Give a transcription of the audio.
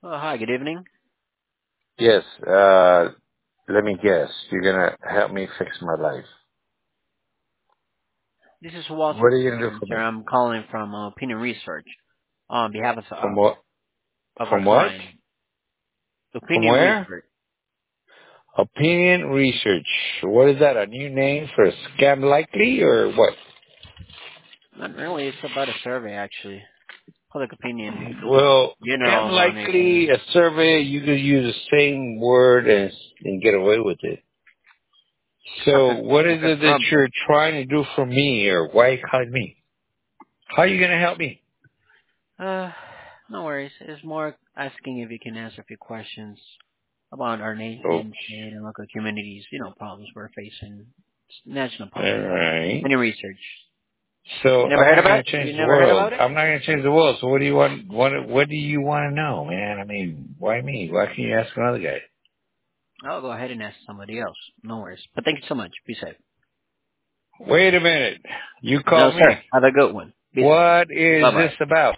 Oh, hi, good evening. Yes, let me guess. You're gonna help me fix my life. This is Walter, What are you gonna do for sir. me? I'm calling from Opinion Research on behalf From what? of our From what? client. From Opinion where? Research. Opinion Research. What is that? A new name for scam likely or what? Not really. It's about a survey, actually. Public opinion. Well, You know, scam on a likely, a survey, you could use the same word and get away with it. So what if is a it that firm. you're trying to do for me or why are you calling me? How are you gonna help me? Uh, no worries. It's more asking if you can answer a few questions about our Oh, nation, state, and local communities. You know, problems we're facing. It's national public. alright. Opinion Research. So You never I'm heard not about going it? to change You the never heard world. about it? I'm not going to change the world. So what do you want? What do you want to know, man? I mean, why me? Why can't you ask another guy? I'll go ahead and ask somebody else. No worries. But thank you so much. Be safe. Wait a minute. You No, called me. sir. Have a good one. Be safe. What is Bye-bye. this about?